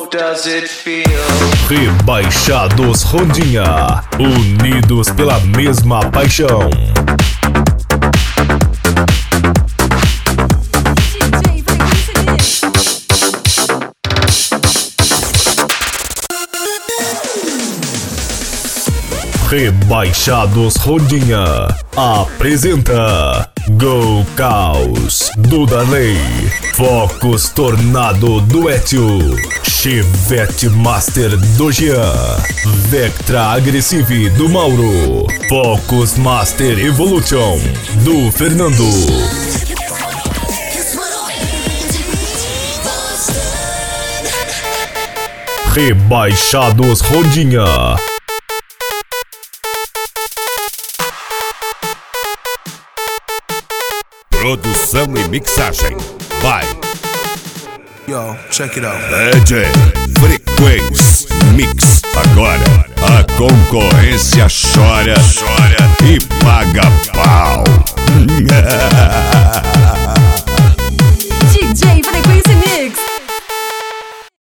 How does it feel? Rebaixados Rondinha, unidos pela mesma paixão. Rebaixados Rondinha apresenta Go Caos do Darley, Focus Tornado do Etio, Chevette Master do Jean, Vectra Aggressive do Mauro, Focus Master Evolution do Fernando. Rebaixados Rondinha. Produção e mixagem by Yo, check it out. DJ Frequência Mix. Agora a concorrência chora e paga pau.